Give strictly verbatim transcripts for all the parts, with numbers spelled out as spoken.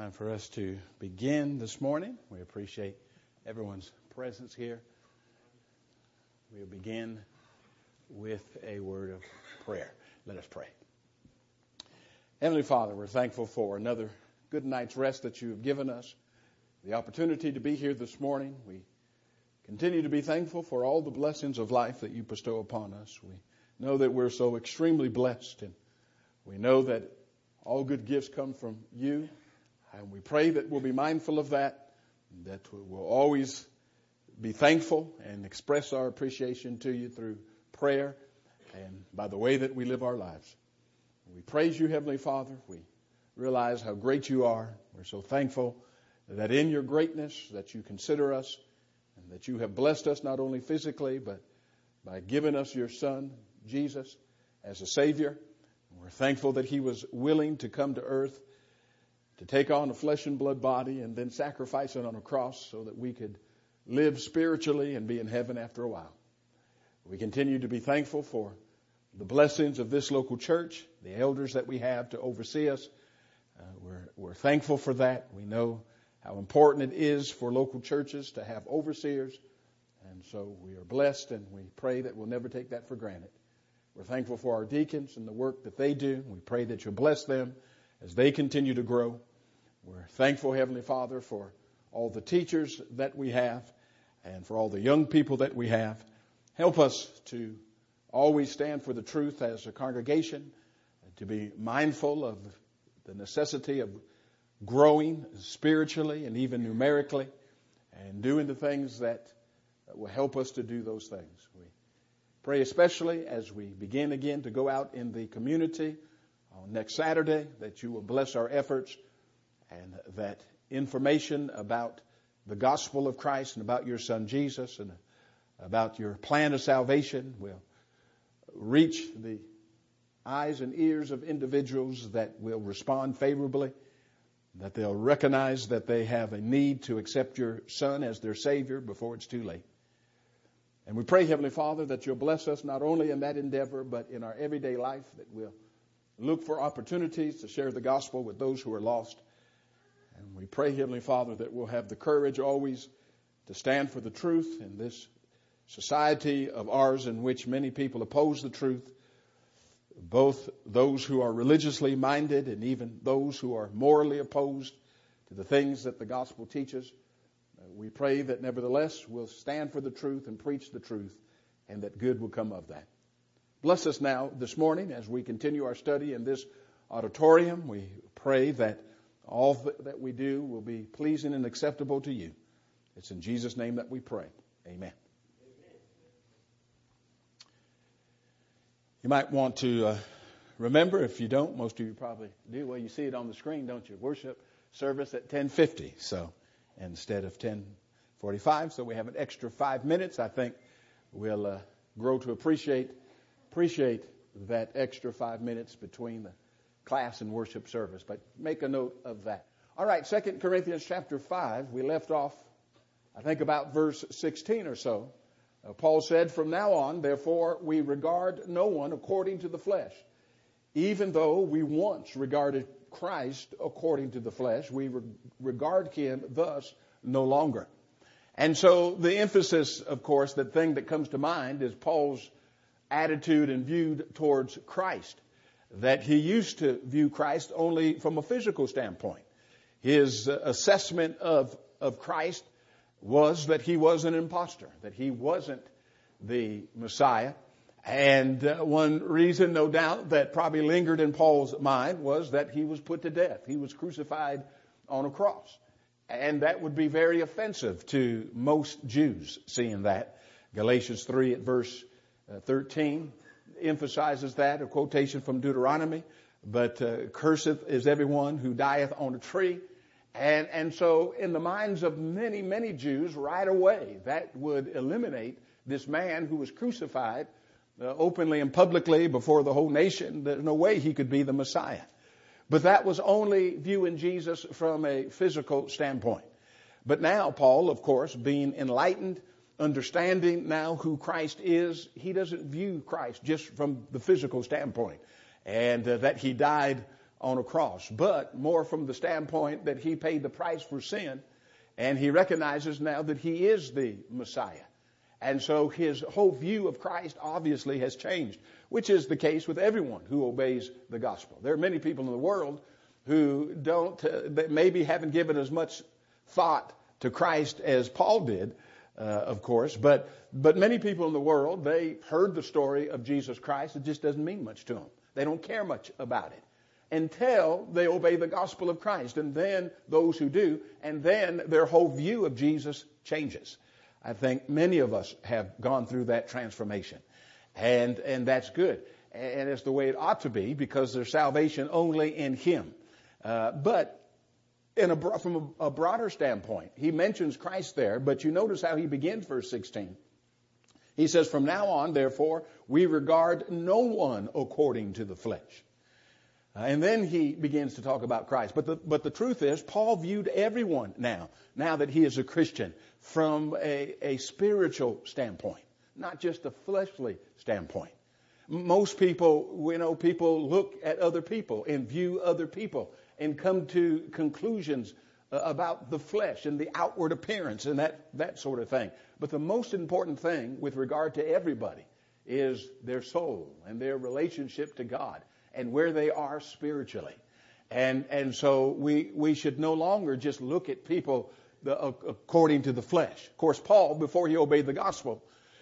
Time for us to begin this morning. We appreciate everyone's presence here. We'll begin with a word of prayer. Let us pray. Heavenly Father, we're thankful for another good night's rest that you have given us, the opportunity to be here this morning. We continue to be thankful for all the blessings of life that you bestow upon us. We know that we're so extremely blessed, and we know that all good gifts come from you. And we pray that we'll be mindful of that, that we'll always be thankful and express our appreciation to you through prayer and by the way that we live our lives. We praise you, Heavenly Father. We realize how great you are. We're so thankful that in your greatness that you consider us and that you have blessed us not only physically but by giving us your Son, Jesus, as a Savior. We're thankful that he was willing to come to earth to take on a flesh and blood body and then sacrifice it on a cross so that we could live spiritually and be in heaven after a while. We continue to be thankful for the blessings of this local church, the elders that we have to oversee us. Uh, we're, we're thankful for that. We know how important it is for local churches to have overseers. And so we are blessed, and we pray that we'll never take that for granted. We're thankful for our deacons and the work that they do. We pray that you'll bless them as they continue to grow. We're thankful, Heavenly Father, for all the teachers that we have and for all the young people that we have. Help us to always stand for the truth as a congregation, to be mindful of the necessity of growing spiritually and even numerically and doing the things that will help us to do those things. We pray especially as we begin again to go out in the community on next Saturday that you will bless our efforts and that information about the gospel of Christ and about your Son Jesus and about your plan of salvation will reach the eyes and ears of individuals that will respond favorably, that they'll recognize that they have a need to accept your Son as their Savior before it's too late. And we pray, Heavenly Father, that you'll bless us not only in that endeavor, but in our everyday life, that we'll look for opportunities to share the gospel with those who are lost. And we pray, Heavenly Father, that we'll have the courage always to stand for the truth in this society of ours in which many people oppose the truth, both those who are religiously minded and even those who are morally opposed to the things that the gospel teaches. We pray that nevertheless we'll stand for the truth and preach the truth, and that good will come of that. Bless us now this morning as we continue our study in this auditorium. We pray that all that we do will be pleasing and acceptable to you. It's in Jesus' name that we pray. Amen. You might want to uh, remember, if you don't, most of you probably do. Well, you see it on the screen, don't you? Worship service at ten fifty. So instead of ten forty-five, so we have an extra five minutes. I think we'll uh, grow to appreciate appreciate that extra five minutes between the class and worship service. But make a note of that. All right, Second Corinthians chapter five. We left off, I think, about verse sixteen or so. Uh, Paul said, "From now on, therefore, we regard no one according to the flesh. Even though we once regarded Christ according to the flesh, we re- regard him thus no longer." And so the emphasis, of course, the thing that comes to mind is Paul's attitude and view towards Christ, that he used to view Christ only from a physical standpoint. His uh, assessment of, of Christ was that he was an imposter, that he wasn't the Messiah. And uh, one reason, no doubt, that probably lingered in Paul's mind was that he was put to death. He was crucified on a cross. And that would be very offensive to most Jews, seeing that. Galatians three at verse uh, thirteen emphasizes that, a quotation from Deuteronomy. But uh, cursed is everyone who dieth on a tree. And, and so in the minds of many, many Jews, right away, that would eliminate this man who was crucified Uh, openly and publicly before the whole nation. There's no way he could be the Messiah. But that was only viewing Jesus from a physical standpoint. But now Paul, of course, being enlightened, understanding now who Christ is, he doesn't view Christ just from the physical standpoint. And uh, that he died on a cross, but more from the standpoint that he paid the price for sin, and he recognizes now that he is the Messiah. And so his whole view of Christ obviously has changed, which is the case with everyone who obeys the gospel. There are many people in the world who don't, uh, that maybe haven't given as much thought to Christ as Paul did, uh, of course, but but many people in the world, they heard the story of Jesus Christ. It just doesn't mean much to them. They don't care much about it until they obey the gospel of Christ. And then those who do, and then their whole view of Jesus changes. I think many of us have gone through that transformation. And and that's good. And it's the way it ought to be, because there's salvation only in him. Uh, but in a, from a, a broader standpoint, he mentions Christ there, but you notice how he begins verse sixteen. He says, from now on, therefore, we regard no one according to the flesh. Uh, and then he begins to talk about Christ. But the, but the truth is, Paul viewed everyone now, now that he is a Christian, from a, a spiritual standpoint, not just a fleshly standpoint. Most people, you know, people look at other people and view other people and come to conclusions uh, about the flesh and the outward appearance and that, that sort of thing. But the most important thing with regard to everybody is their soul and their relationship to God and where they are spiritually. And and so we we should no longer just look at people the, uh, according to the flesh. Of course, Paul, before he obeyed the gospel,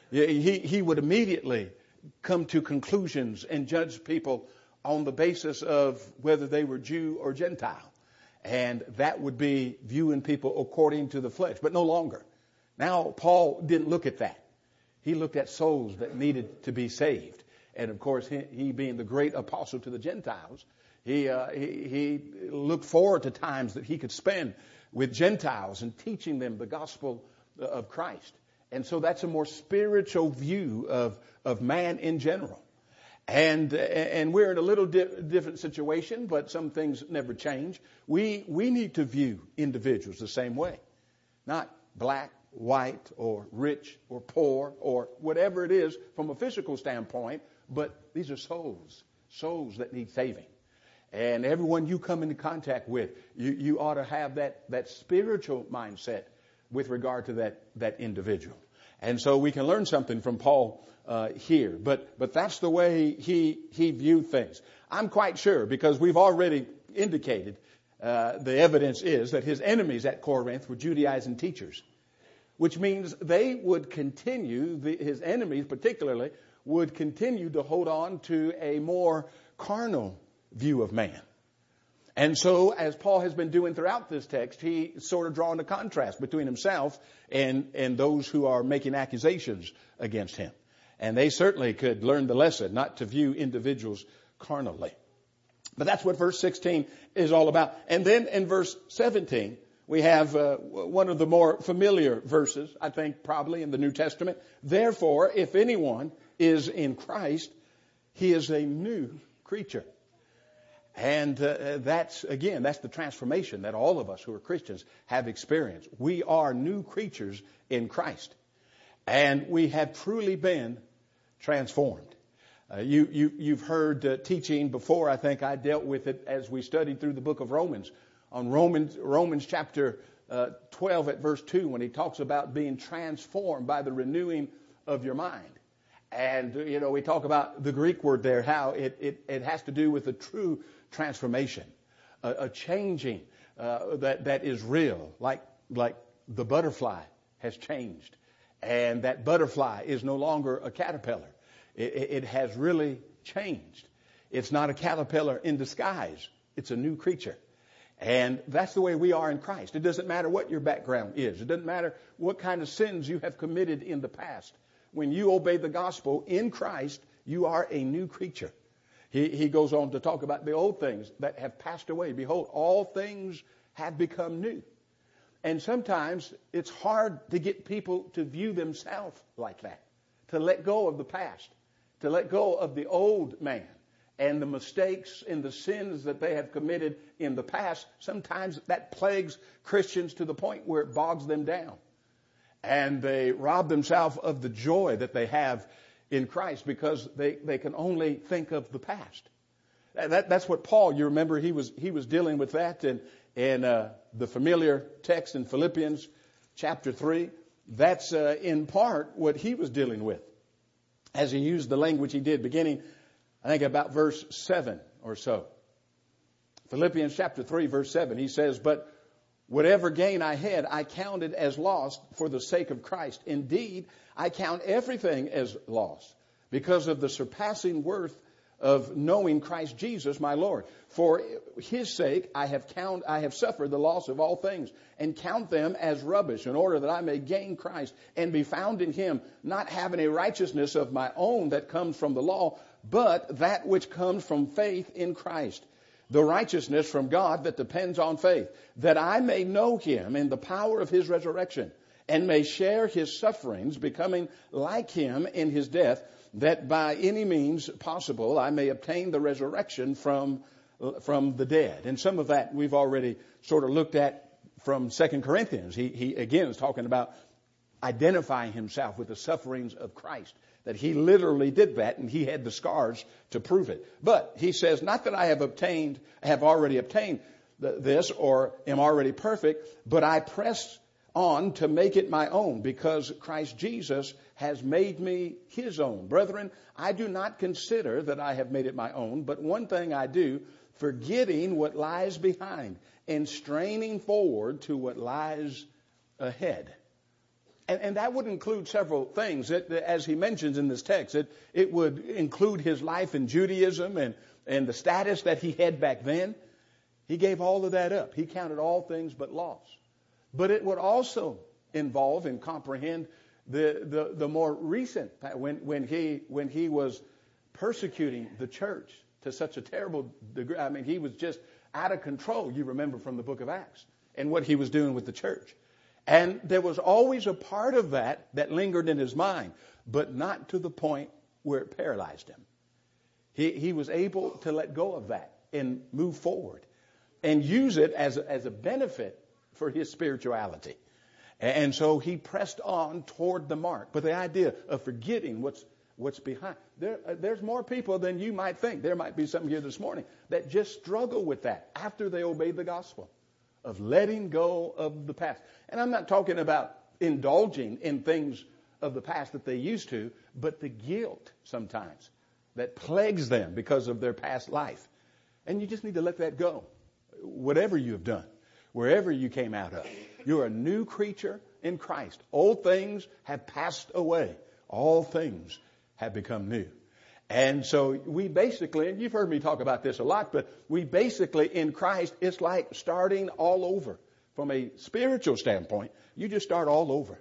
he he would immediately come to conclusions and judge people on the basis of whether they were Jew or Gentile. And that would be viewing people according to the flesh, but no longer. Now, Paul didn't look at that. He looked at souls that needed to be saved. And of course, he, he being the great apostle to the Gentiles, he, uh, he, he looked forward to times that he could spend with Gentiles and teaching them the gospel of Christ. And so that's a more spiritual view of, of man in general. And and we're in a little di- different situation, but some things never change. We we need to view individuals the same way. Not black, white, or rich, or poor, or whatever it is from a physical standpoint, but these are souls, souls that need saving. And everyone you come into contact with, you, you ought to have that, that spiritual mindset with regard to that, that individual. And so we can learn something from Paul uh, here. But but that's the way he he viewed things. I'm quite sure, because we've already indicated uh, the evidence is that his enemies at Corinth were Judaizing teachers, which means they would continue, the, his enemies particularly, would continue to hold on to a more carnal view of man. And so, as Paul has been doing throughout this text, he sort of drawing a contrast between himself and, and those who are making accusations against him. And they certainly could learn the lesson not to view individuals carnally. But that's what verse sixteen is all about. And then in verse seventeen, we have uh, one of the more familiar verses, I think probably in the New Testament. Therefore, if anyone is in Christ, he is a new creature. And uh, that's, again, that's the transformation that all of us who are Christians have experienced. We are new creatures in Christ. And we have truly been transformed. Uh, you, you, you've heard uh, teaching before. I think I dealt with it as we studied through the book of Romans. On Romans, Romans chapter uh, twelve at verse two, when he talks about being transformed by the renewing of your mind. And, you know, we talk about the Greek word there, how it, it, it has to do with a true transformation, a, a changing uh, that, that is real, like, like the butterfly has changed. And that butterfly is no longer a caterpillar. It, it, it has really changed. It's not a caterpillar in disguise. It's a new creature. And that's the way we are in Christ. It doesn't matter what your background is. It doesn't matter what kind of sins you have committed in the past. When you obey the gospel in Christ, you are a new creature. He, he goes on to talk about the old things that have passed away. Behold, all things have become new. And sometimes it's hard to get people to view themselves like that, to let go of the past, to let go of the old man and the mistakes and the sins that they have committed in the past. Sometimes that plagues Christians to the point where it bogs them down. And they rob themselves of the joy that they have in Christ because they, they can only think of the past. That, that's what Paul, you remember, he was he was dealing with that in, in uh, the familiar text in Philippians chapter three. That's uh, in part what he was dealing with as he used the language he did, beginning, I think, about verse seven or so. Philippians chapter three, verse seven, he says, "But whatever gain I had, I counted as loss for the sake of Christ. Indeed, I count everything as loss because of the surpassing worth of knowing Christ Jesus, my Lord. For his sake, I have count, I have suffered the loss of all things and count them as rubbish in order that I may gain Christ and be found in him, not having a righteousness of my own that comes from the law, but that which comes from faith in Christ, the righteousness from God that depends on faith, that I may know him in the power of his resurrection and may share his sufferings, becoming like him in his death, that by any means possible I may obtain the resurrection from from the dead." And some of that we've already sort of looked at from Second Corinthians. He, he again is talking about identifying himself with the sufferings of Christ, that he literally did that and he had the scars to prove it. But he says, not that I have obtained, have already obtained this or am already perfect, but I press on to make it my own, because Christ Jesus has made me his own. Brethren, I do not consider that I have made it my own, but one thing I do, forgetting what lies behind and straining forward to what lies ahead. And, and that would include several things. It, as he mentions in this text, it, it would include his life in Judaism and, and the status that he had back then. He gave all of that up. He counted all things but loss. But it would also involve and comprehend the, the, the more recent, when, when he when he was persecuting the church to such a terrible degree. I mean, he was just out of control, you remember from the book of Acts, and what he was doing with the church. And there was always a part of that that lingered in his mind, but not to the point where it paralyzed him. He, he was able to let go of that and move forward and use it as a, as a benefit for his spirituality. And so he pressed on toward the mark. But the idea of forgetting what's what's behind. There, uh, there's more people than you might think. There might be some here this morning that just struggle with that after they obey the gospel, of letting go of the past. And I'm not talking about indulging in things of the past that they used to, but the guilt sometimes that plagues them because of their past life. And you just need to let that go. Whatever you have done, wherever you came out of, you're a new creature in Christ. Old things have passed away. All things have become new. And so we basically, and you've heard me talk about this a lot, but we basically in Christ, it's like starting all over. From a spiritual standpoint, you just start all over.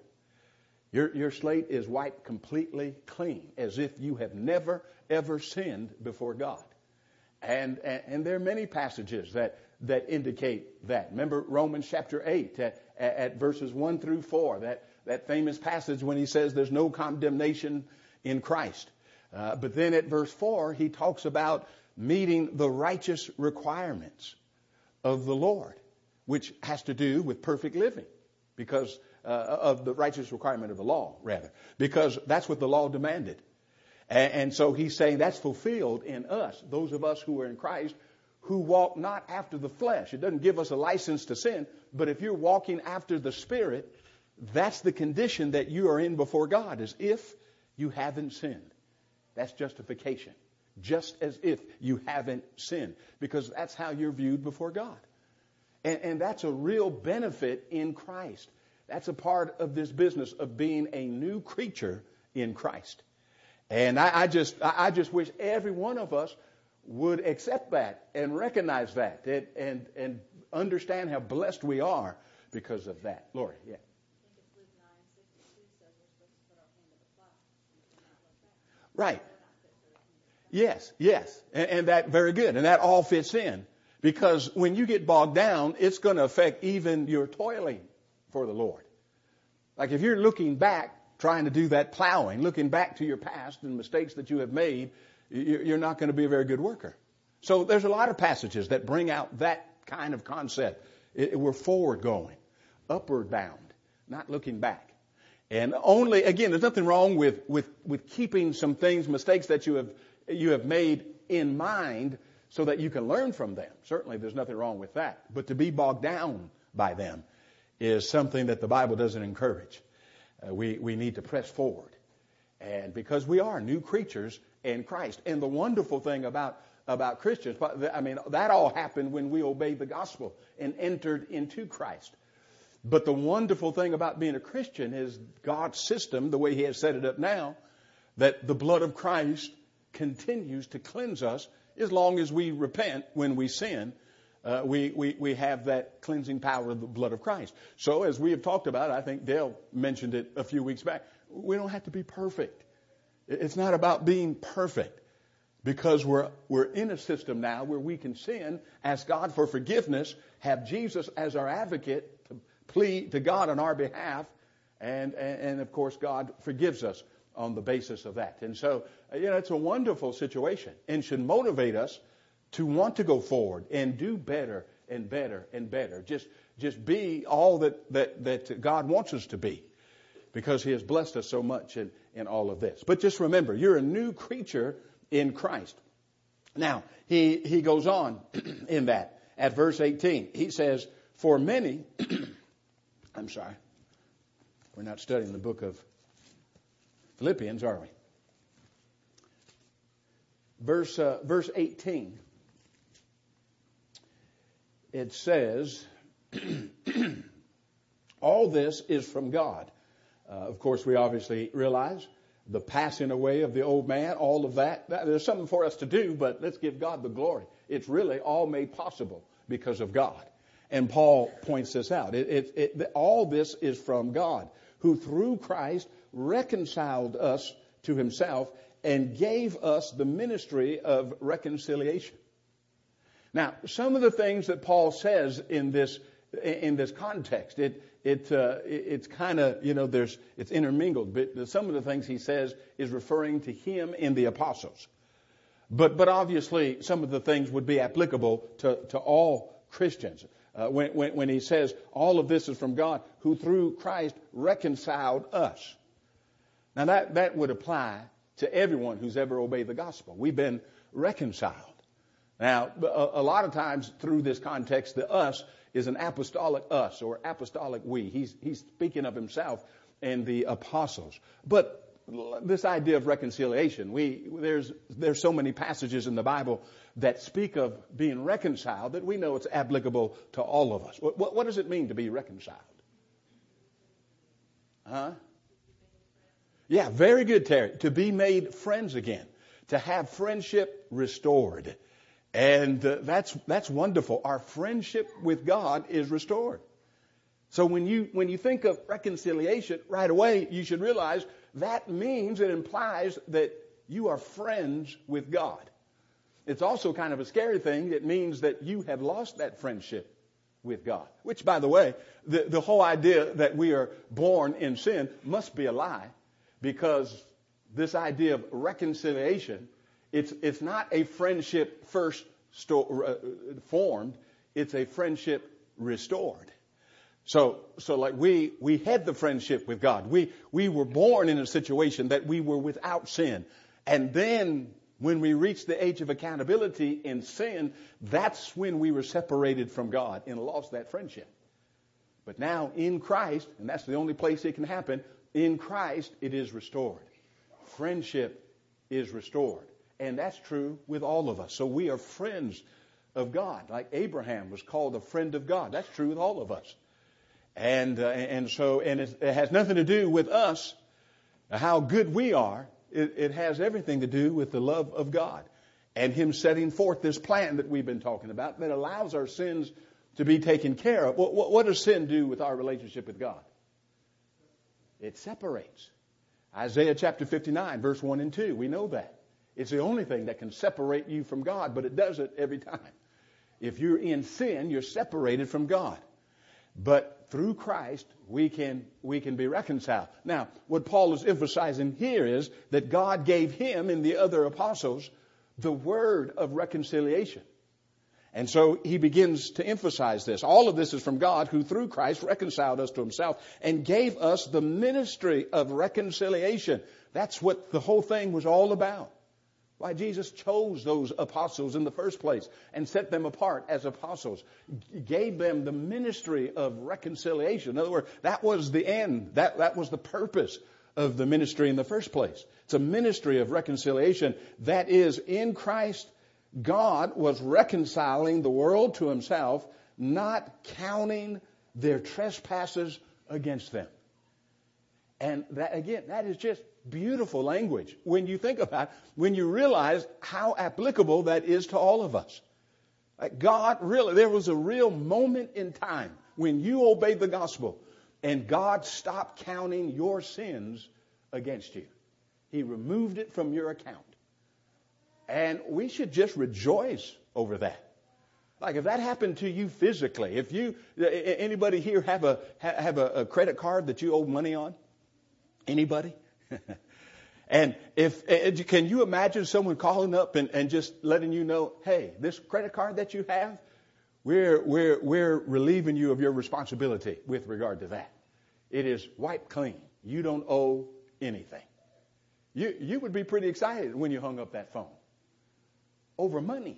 Your, your slate is wiped completely clean, as if you have never, ever sinned before God. And, and, and there are many passages that, that indicate that. Remember Romans chapter eight at, at verses one through four, that, that famous passage when he says there's no condemnation in Christ. Uh, but then at verse four, he talks about meeting the righteous requirements of the Lord, which has to do with perfect living, because uh, of the righteous requirement of the law, rather, because that's what the law demanded. And, and so he's saying that's fulfilled in us, those of us who are in Christ, who walk not after the flesh. It doesn't give us a license to sin, but if you're walking after the Spirit, that's the condition that you are in before God, as if you haven't sinned. That's justification, just as if you haven't sinned, because that's how you're viewed before God. And, and that's a real benefit in Christ. That's a part of this business of being a new creature in Christ. And I, I just I just wish every one of us would accept that and recognize that and, and, and understand how blessed we are because of that. Lori, yeah. Right. Yes, yes. And, and that, very good. And that all fits in. Because when you get bogged down, it's going to affect even your toiling for the Lord. Like if you're looking back, trying to do that plowing, looking back to your past and mistakes that you have made, you're not going to be a very good worker. So there's a lot of passages that bring out that kind of concept. We're forward going, upward bound, not looking back. And only, again, there's nothing wrong with, with, with keeping some things, mistakes that you have, you have made in mind, so that you can learn from them. Certainly there's nothing wrong with that. But to be bogged down by them is something that the Bible doesn't encourage. Uh, we, we need to press forward. And because we are new creatures in Christ. And the wonderful thing about, about Christians, I mean, that all happened when we obeyed the gospel and entered into Christ. But the wonderful thing about being a Christian is God's system, the way He has set it up now, that the blood of Christ continues to cleanse us as long as we repent when we sin. Uh, we, we, we have that cleansing power of the blood of Christ. So as we have talked about, I think Dale mentioned it a few weeks back, we don't have to be perfect. It's not about being perfect, because we're, we're in a system now where we can sin, ask God for forgiveness, have Jesus as our advocate to plead to God on our behalf, and, and, and of course God forgives us on the basis of that. And so, you know, it's a wonderful situation and should motivate us to want to go forward and do better and better and better. Just, just be all that, that, that God wants us to be, because He has blessed us so much in, in all of this. But just remember, you're a new creature in Christ. Now, he, he goes on in that at verse eighteen. He says, for many, I'm sorry, we're not studying the book of Philippians, are we? Verse, uh, verse eighteen. It says, all this is from God. Uh, of course, we obviously realize the passing away of the old man, all of that. that. There's something for us to do, but let's give God the glory. It's really all made possible because of God. And Paul points this out. It, it, it, all this is from God, who through Christ reconciled us to Himself and gave us the ministry of reconciliation. Now, some of the things that Paul says in this in this context, it it uh, it's kind of, you know, there's it's intermingled. But some of the things he says is referring to him and the apostles. But but obviously, some of the things would be applicable to to all Christians. Uh, when, when when he says all of this is from God, who through Christ reconciled us. Now that that would apply to everyone who's ever obeyed the gospel. We've been reconciled. Now, a, a lot of times through this context, the us is an apostolic us or apostolic we. He's, he's speaking of himself and the apostles. But this idea of reconciliation, we, there's, there's so many passages in the Bible that speak of being reconciled that we know it's applicable to all of us. What, what, what does it mean to be reconciled? Huh? Yeah, very good, Terry. To be made friends again. To have friendship restored. And uh, that's that's wonderful. Our friendship with God is restored. So when you when you think of reconciliation, right away you should realize that means, it implies that you are friends with God. It's also kind of a scary thing. It means that you have lost that friendship with God. Which, by the way, the, the whole idea that we are born in sin must be a lie, because this idea of reconciliation, It's it's not a friendship first sto- uh, formed. It's a friendship restored. So so like we we had the friendship with God. We we were born in a situation that we were without sin, and then when we reached the age of accountability in sin, that's when we were separated from God and lost that friendship. But now in Christ, and that's the only place it can happen, in Christ it is restored. Friendship is restored. And that's true with all of us. So we are friends of God. Like Abraham was called a friend of God. That's true with all of us. And uh, and so, and it, it has nothing to do with us, how good we are. It, it has everything to do with the love of God and Him setting forth this plan that we've been talking about that allows our sins to be taken care of. What, what, what does sin do with our relationship with God? It separates. Isaiah chapter fifty-nine, verse one and two. We know that. It's the only thing that can separate you from God, but it does it every time. If you're in sin, you're separated from God. But through Christ, we can we can be reconciled. Now, what Paul is emphasizing here is that God gave him and the other apostles the word of reconciliation. And so he begins to emphasize this. All of this is from God, who through Christ reconciled us to Himself and gave us the ministry of reconciliation. That's what the whole thing was all about. why Jesus chose those apostles in the first place and set them apart as apostles, gave them the ministry of reconciliation. In other words, that was the end. That, that was the purpose of the ministry in the first place. It's a ministry of reconciliation. That is, in Christ, God was reconciling the world to himself, not counting their trespasses against them. And that, again, that is just beautiful language when you think about it, when you realize how applicable that is to all of us. Like God really, there was a real moment in time when you obeyed the gospel and God stopped counting your sins against you. He removed it from your account. And we should just rejoice over that. Like if that happened to you physically, if you, anybody here have a, have a, a credit card that you owe money on? Anybody? And if, can you imagine someone calling up and, and just letting you know, hey, this credit card that you have, we're, we're, we're relieving you of your responsibility with regard to that. It is wiped clean. You don't owe anything. You, you would be pretty excited when you hung up that phone. Over money.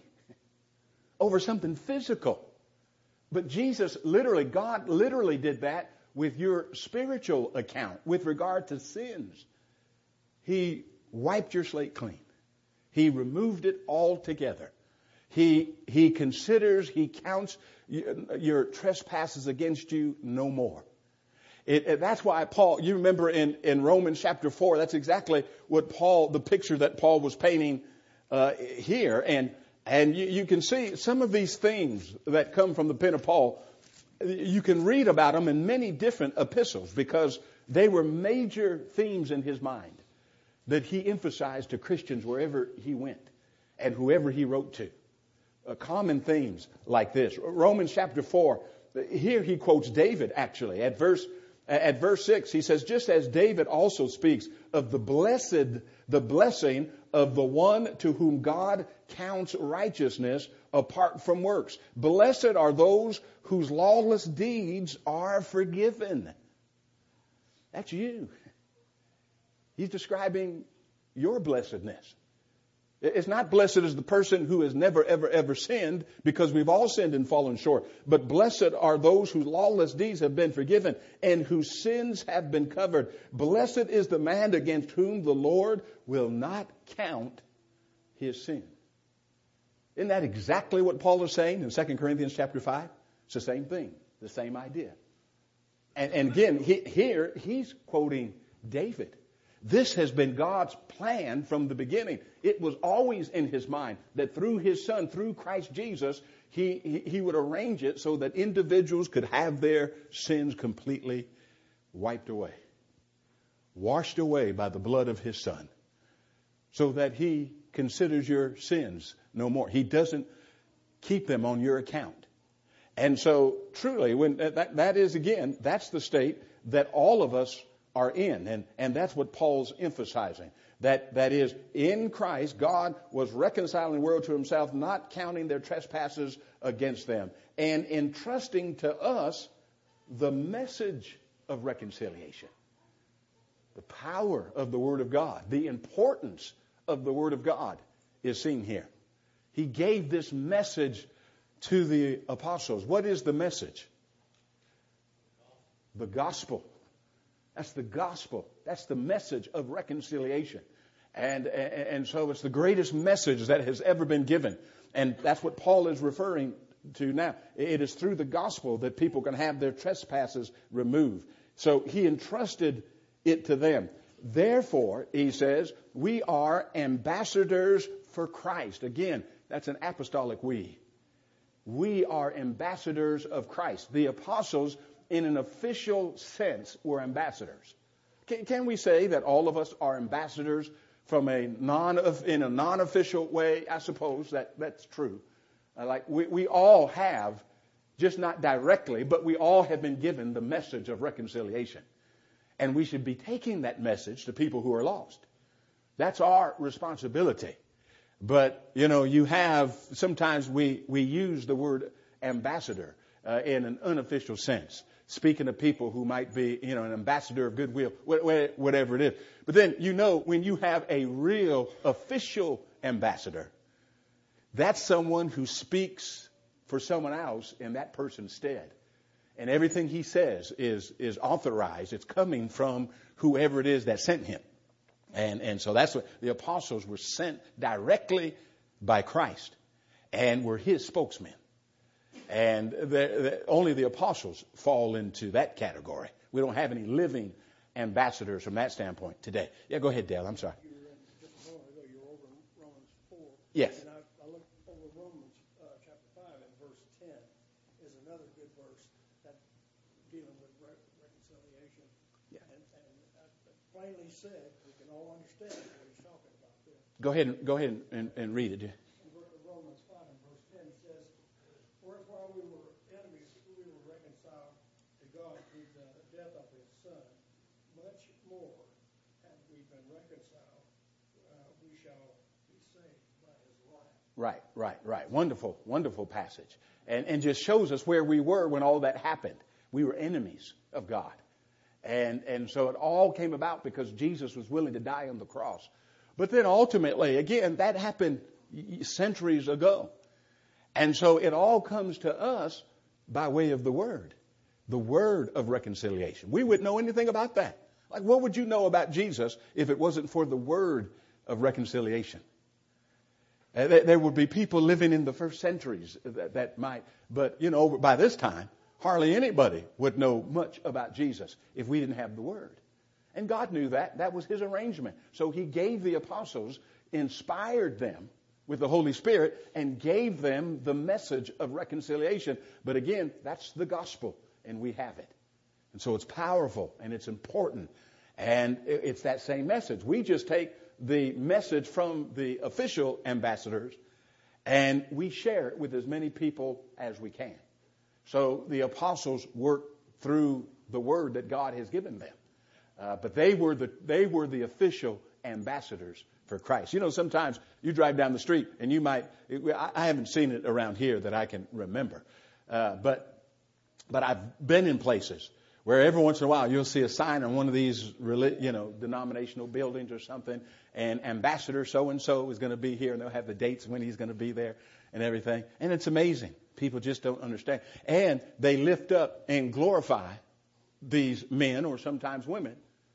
Over something physical. But Jesus literally, God literally did that with your spiritual account with regard to sins. He wiped your slate clean. He removed it altogether. He, he considers, he counts your trespasses against you no more. It, it, that's why Paul, you remember in, in Romans chapter four, that's exactly what Paul, the picture that Paul was painting uh, here. And, and you, you can see some of these things that come from the pen of Paul. You can read about them in many different epistles because they were major themes in his mind that he emphasized to Christians wherever he went and whoever he wrote to. Uh, common themes like this. Romans chapter four, here he quotes David actually. At verse, at verse six, he says, just as David also speaks of the blessed, the blessing of the one to whom God counts righteousness apart from works. Blessed are those whose lawless deeds are forgiven. That's you. He's describing your blessedness. It's not blessed as the person who has never, ever, ever sinned, because we've all sinned and fallen short. But blessed are those whose lawless deeds have been forgiven and whose sins have been covered. Blessed is the man against whom the Lord will not count his sin. Isn't that exactly what Paul is saying in Second Corinthians chapter five? It's the same thing, the same idea. And, and again, he, here he's quoting David. This has been God's plan from the beginning. It was always in his mind that through his son, through Christ Jesus, he, he, he would arrange it so that individuals could have their sins completely wiped away, washed away by the blood of his son, so that he considers your sins no more. He doesn't keep them on your account. And so truly, when that, that is, again, that's the state that all of us are in. And, and that's what Paul's emphasizing. That, that is, in Christ, God was reconciling the world to himself, not counting their trespasses against them, and entrusting to us the message of reconciliation. The power of the Word of God, the importance of the Word of God is seen here. He gave this message to the apostles. What is the message? The gospel. That's the gospel. That's the message of reconciliation. And, and, and so it's the greatest message that has ever been given. And that's what Paul is referring to now. It is through the gospel that people can have their trespasses removed. So he entrusted it to them. Therefore, he says, we are ambassadors for Christ. Again, that's an apostolic we. We are ambassadors of Christ. The apostles, in an official sense, were ambassadors. Can, can we say that all of us are ambassadors from a non in a non-official way? I suppose that that's true. Uh, like we, we all have, just not directly, but we all have been given the message of reconciliation. And we should be taking that message to people who are lost. That's our responsibility. But, you know, you have, sometimes we, we use the word ambassador uh, in an unofficial sense, speaking of people who might be, you know, an ambassador of goodwill, whatever it is. But then, you know, when you have a real official ambassador, that's someone who speaks for someone else in that person's stead. And everything he says is, is authorized. It's coming from whoever it is that sent him. And, and so that's what the apostles were sent directly by Christ and were his spokesmen. And the, the, only the apostles fall into that category. We don't have any living ambassadors from that standpoint today. Yeah, go ahead, Dale. I'm sorry. You were in, just a moment ago, you were over Romans four. Yes. And I, I looked over Romans uh, chapter five and verse ten is another good verse that dealing with re- reconciliation. Yeah. And, and uh, plainly said, we can all understand what he's talking about there. Go ahead and go ahead and, and read it. In Romans five and verse ten says, "For if while we were enemies, we were reconciled to God through the death of his Son, much more, had we been reconciled, uh, we shall be saved by his life." Right, right, right. Wonderful, wonderful passage. And, and just shows us where we were when all that happened. We were enemies of God. And, and so it all came about because Jesus was willing to die on the cross. But then ultimately, again, that happened centuries ago. And so it all comes to us by way of the Word. The Word of reconciliation. We wouldn't know anything about that. Like, what would you know about Jesus if it wasn't for the Word of reconciliation? Uh, there would be people living in the first centuries that, that might, but, you know, by this time, hardly anybody would know much about Jesus if we didn't have the Word. And God knew that. That was his arrangement. So he gave the apostles, inspired them with the Holy Spirit, and gave them the message of reconciliation. But again, that's the gospel, and we have it. And so it's powerful, and it's important. And it's that same message. We just take the message from the official ambassadors, and we share it with as many people as we can. So the apostles work through the word that God has given them. Uh, but they were the they were the official ambassadors for Christ. You know, sometimes you drive down the street and you might, I, I haven't seen it around here that I can remember, uh, but but I've been in places where every once in a while you'll see a sign on one of these, you know, denominational buildings or something, and Ambassador so-and-so is going to be here, and they'll have the dates when he's going to be there and everything. And it's amazing. People just don't understand. And they lift up and glorify these men, or sometimes women,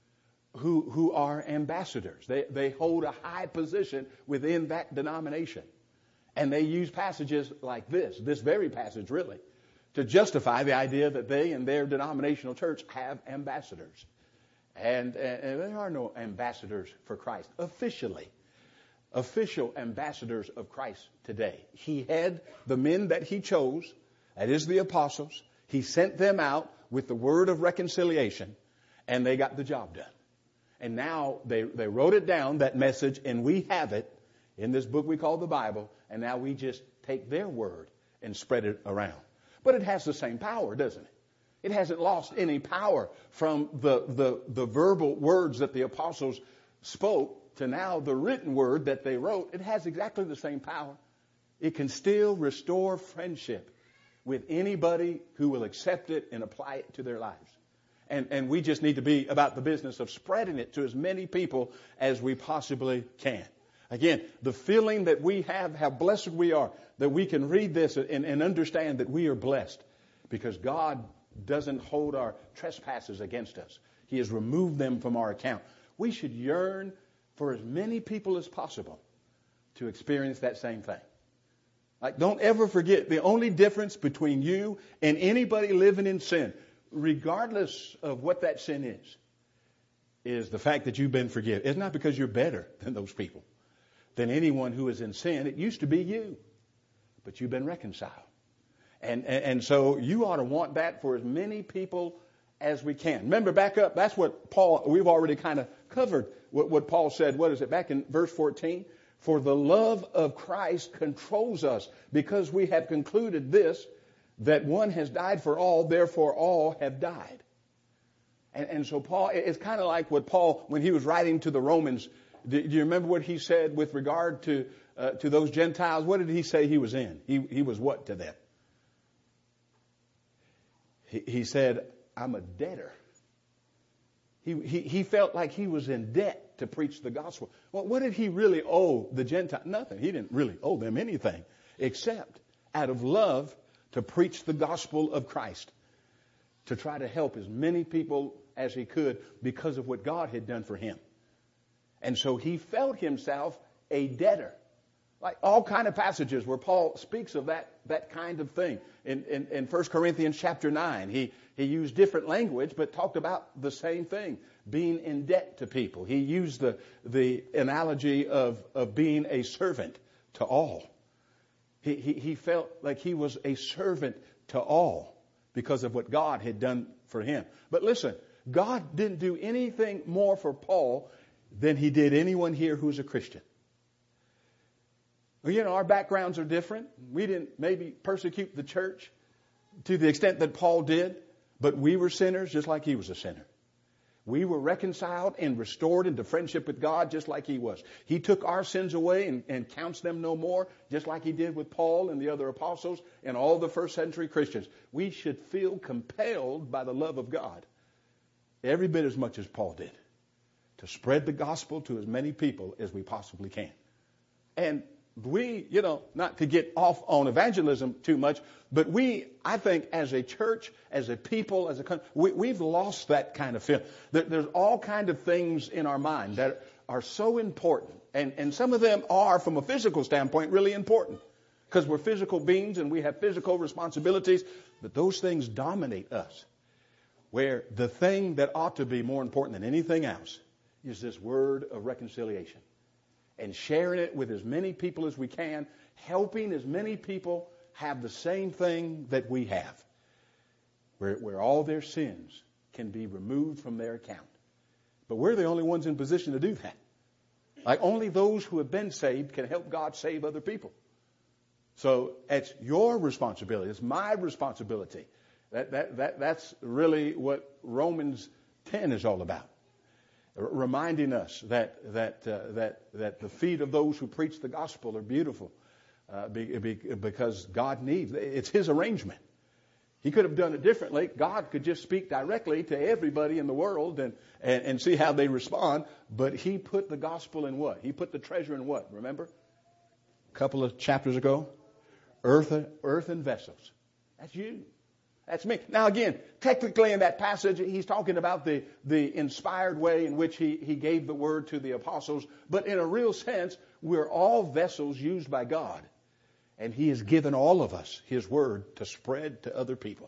who who are ambassadors. They they hold a high position within that denomination. And they use passages like this, this very passage really, to justify the idea that they and their denominational church have ambassadors. And, and, and there are no ambassadors for Christ officially. Official ambassadors of Christ today. He had the men that he chose, that is the apostles. He sent them out with the word of reconciliation, and they got the job done. And now they, they wrote it down, that message, and we have it in this book we call the Bible, and now we just take their word and spread it around. But it has the same power, doesn't it? It hasn't lost any power from the, the, the verbal words that the apostles spoke to now the written word that they wrote. It has exactly the same power. It can still restore friendship with anybody who will accept it and apply it to their lives. And, and we just need to be about the business of spreading it to as many people as we possibly can. Again, the feeling that we have, how blessed we are, that we can read this and, and understand that we are blessed because God doesn't hold our trespasses against us. He has removed them from our account. We should yearn for as many people as possible to experience that same thing. Like, don't ever forget, the only difference between you and anybody living in sin, regardless of what that sin is, is the fact that you've been forgiven. It's not because you're better than those people, than anyone who is in sin. It used to be you, but you've been reconciled. And, and, and so you ought to want that for as many people as we can. Remember, back up, that's what Paul, we've already kind of covered what, what Paul said. What is it? Back in verse fourteen. For the love of Christ controls us, because we have concluded this, that one has died for all, therefore all have died. And, and so Paul, it's kind of like what Paul, when he was writing to the Romans, do, do you remember what he said with regard to uh, to those Gentiles? What did he say he was in? He, he was what to them? He, he said, I'm a debtor. He, he, he felt like he was in debt to preach the gospel. Well, what did he really owe the Gentiles? Nothing. He didn't really owe them anything except out of love to preach the gospel of Christ, to try to help as many people as he could because of what God had done for him. And so he felt himself a debtor. Like all kind of passages where Paul speaks of that, that kind of thing. In, in, in First Corinthians chapter nine, he, he used different language, but talked about the same thing, being in debt to people. He used the, the analogy of, of being a servant to all. He, he, he felt like he was a servant to all because of what God had done for him. But listen, God didn't do anything more for Paul than he did anyone here who's a Christian. Well, you know, our backgrounds are different. We didn't maybe persecute the church to the extent that Paul did, but we were sinners just like he was a sinner. We were reconciled and restored into friendship with God just like he was. He took our sins away and, and counts them no more, just like he did with Paul and the other apostles and all the first century Christians. We should feel compelled by the love of God, every bit as much as Paul did, to spread the gospel to as many people as we possibly can. And we, you know, not to get off on evangelism too much, but we, I think, as a church, as a people, as a country, we, we've lost that kind of feeling. There, there's all kinds of things in our mind that are so important. And, and some of them are, from a physical standpoint, really important. Because we're physical beings and we have physical responsibilities. But those things dominate us. Where the thing that ought to be more important than anything else is this word of reconciliation. And sharing it with as many people as we can, helping as many people have the same thing that we have, where, where all their sins can be removed from their account. But we're the only ones in position to do that. Like only those who have been saved can help God save other people. So it's your responsibility. It's my responsibility. That, that, that, that's really what Romans ten is all about. Reminding us that that uh, that that the feet of those who preach the gospel are beautiful, uh, be, be, because God needs. It's His arrangement. He could have done it differently. God could just speak directly to everybody in the world and, and, and see how they respond. But He put the gospel in what? He put the treasure in what? Remember? A couple of chapters ago? Earth, earthen vessels. That's you. That's me. Now again, technically in that passage, he's talking about the, the inspired way in which he, he gave the word to the apostles. But in a real sense, we're all vessels used by God. And He has given all of us His word to spread to other people.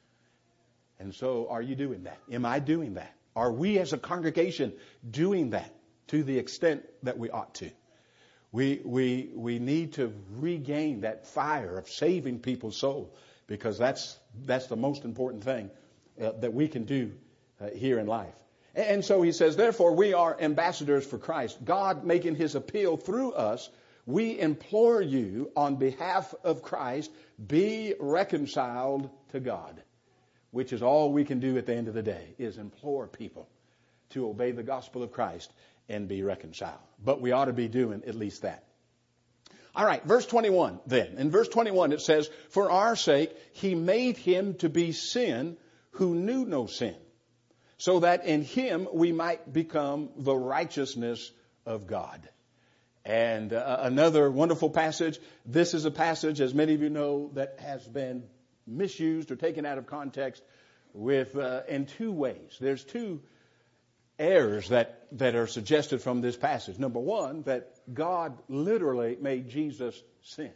And so are you doing that? Am I doing that? Are we as a congregation doing that to the extent that we ought to? We, we, we need to regain that fire of saving people's soul. Because that's that's the most important thing uh, that we can do uh, here in life. And, and so he says, therefore we are ambassadors for Christ. God making His appeal through us, we implore you on behalf of Christ, be reconciled to God. Which is all we can do at the end of the day, is implore people to obey the gospel of Christ and be reconciled. But we ought to be doing at least that. All right, verse twenty-one then. In verse twenty-one it says, for our sake He made Him to be sin who knew no sin, so that in Him we might become the righteousness of God. And uh, another wonderful passage. This is a passage, as many of you know, that has been misused or taken out of context with uh, in two ways. There's two errors that, that are suggested from this passage. Number one, that God literally made Jesus sin.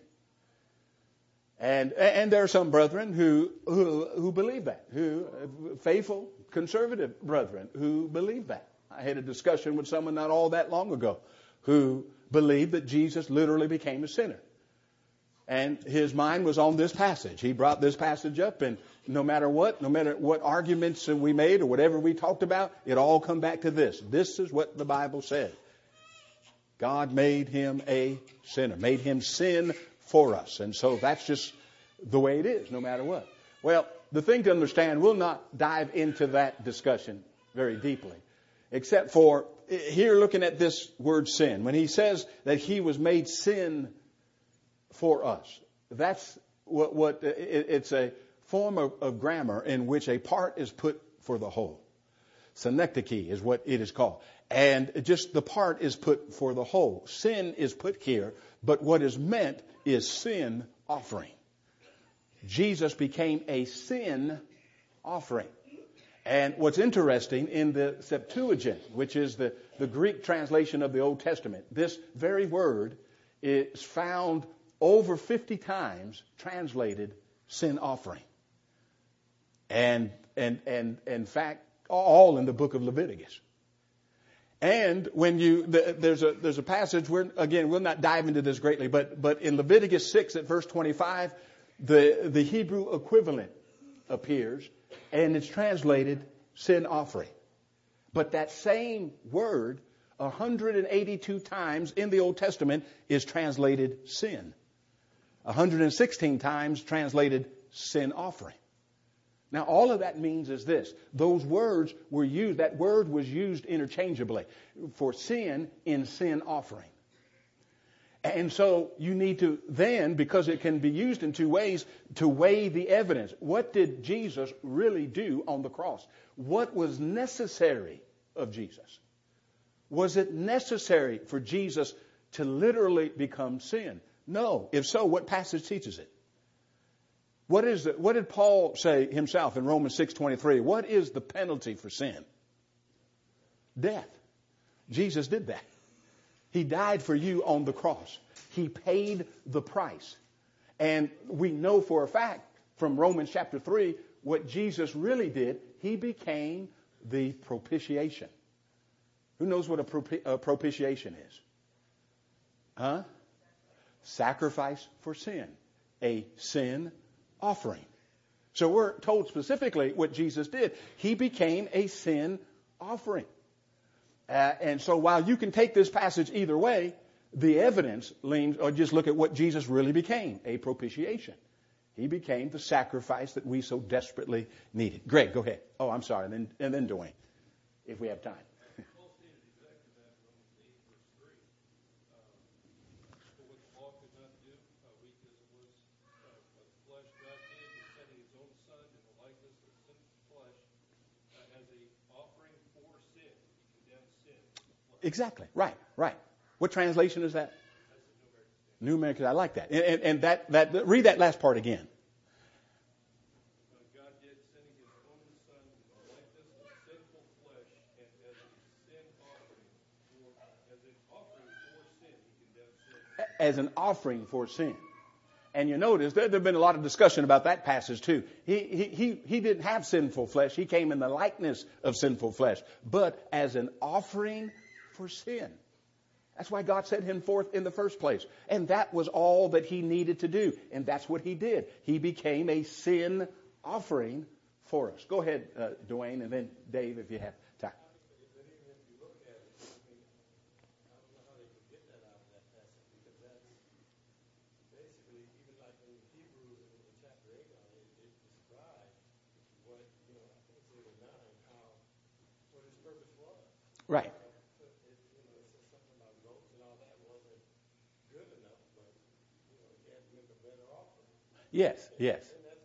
And and there are some brethren who who, who believe that, who faithful, conservative brethren who believe that. I had a discussion with someone not all that long ago who believed that Jesus literally became a sinner. And his mind was on this passage. He brought this passage up, and no matter what, no matter what arguments we made or whatever we talked about, it all come back to this. This is what the Bible said. God made Him a sinner, made Him sin for us. And so that's just the way it is, no matter what. Well, the thing to understand, we'll not dive into that discussion very deeply, except for here looking at this word sin. When he says that He was made sin for us, that's what, what it, it's a form of, of grammar in which a part is put for the whole. Synecdoche is what it is called. And just the part is put for the whole. Sin is put here, but what is meant is sin offering. Jesus became a sin offering. And what's interesting, in the Septuagint, which is the, the Greek translation of the Old Testament, this very word is found over fifty times translated sin offering. And, and, and, in fact, all in the book of Leviticus. And when you, the, there's a, there's a passage where, again, we'll not dive into this greatly, but, but in Leviticus six at verse twenty-five, the, the Hebrew equivalent appears, and it's translated sin offering. But that same word, one hundred eighty-two times in the Old Testament, is translated sin. one hundred sixteen times translated sin offering. Now, all of that means is this. Those words were used, that word was used interchangeably for sin in sin offering. And so you need to then, because it can be used in two ways, to weigh the evidence. What did Jesus really do on the cross? What was necessary of Jesus? Was it necessary for Jesus to literally become sin? No. If so, what passage teaches it? What is it? What did Paul say himself in Romans six twenty-three? What is the penalty for sin? Death. Jesus did that. He died for you on the cross. He paid the price. And we know for a fact from Romans chapter three what Jesus really did. He became the propitiation. Who knows what a, propi- a propitiation is? Huh? Sacrifice for sin. A sin offering. So we're told specifically what Jesus did. He became a sin offering. Uh, and so while you can take this passage either way, the evidence leans, or just look at what Jesus really became, a propitiation. He became the sacrifice that we so desperately needed. Greg, go ahead. Oh, I'm sorry. And then, and then Dwayne, if we have time. Exactly. Right. Right. What translation is that? New American. I like that. And, and, and that, that, read that last part again. God did sending his own son in the likeness of sinful flesh, and as a sin offering, for, as an offering for sin, he condemned sin. As an offering for sin. And you notice there have been a lot of discussion about that passage too. He, he, he, he didn't have sinful flesh. He came in the likeness of sinful flesh, but as an offering for sin. That's why God sent him forth in the first place. And that was all that he needed to do. And that's what he did. He became a sin offering for us. Go ahead, uh, Dwayne, and then Dave, if you have time. Right. Yes, yes.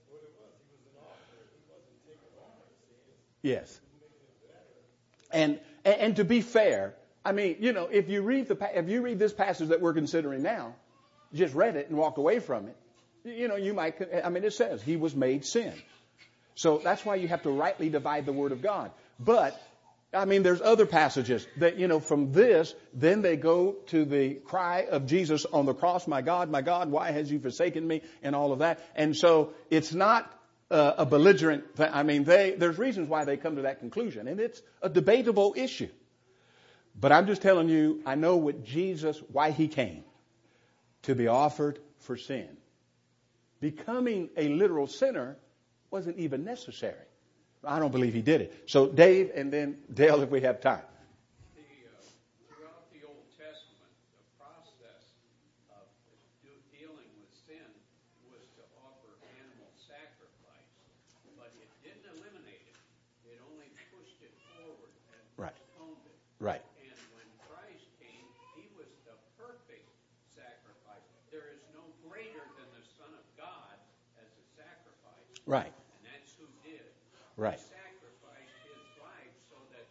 Yes. And, and and to be fair, I mean, you know, if you read the if you read this passage that we're considering now, just read it and walked away from it, you know, you might. I mean, it says he was made sin, so that's why you have to rightly divide the word of God. But I mean, there's other passages that, you know, from this, then they go to the cry of Jesus on the cross, my God, my God, why has you forsaken me, and all of that. And so it's not uh, a belligerent thing. I mean, they, there's reasons why they come to that conclusion, and it's a debatable issue. But I'm just telling you, I know what Jesus, why he came, to be offered for sin. Becoming a literal sinner wasn't even necessary. I don't believe he did it. So Dave and then Dale, if we have time. The, uh, throughout the Old Testament, the process of do, dealing with sin was to offer animal sacrifice, but it didn't eliminate it. It only pushed it forward and Right. postponed it. Right. And when Christ came, he was the perfect sacrifice. There is no greater than the Son of God as a sacrifice. Right. And that's who did. Right. He sacrificed his life so that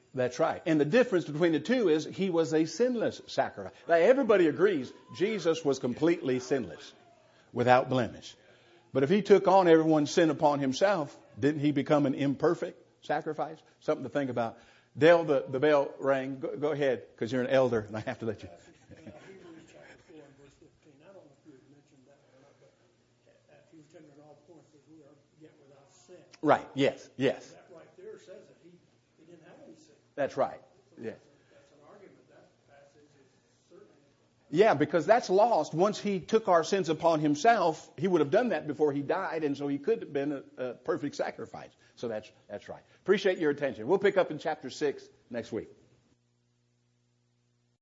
That's right. And the difference between the two is he was a sinless sacrifice. Now, everybody agrees Jesus was completely sinless, without blemish. But if he took on everyone's sin upon himself, didn't he become an imperfect sacrifice? Something to think about. Dale, the, the bell rang. Go, go ahead, because you're an elder, and I have to let you. Hebrews chapter four and verse fifteen. I don't know if you had mentioned that or not, but at he was tendering all points that we are yet without sin. Right. Yes. Yes. That right there says that he, he didn't have any sin. That's right. So Yeah. that's, a, that's an argument. That passage is certainly. Yeah, because that's lost. Once he took our sins upon himself, he would have done that before he died, and so he could have been a, a perfect sacrifice. So that's that's right. Appreciate your attention. We'll pick up in chapter six next week.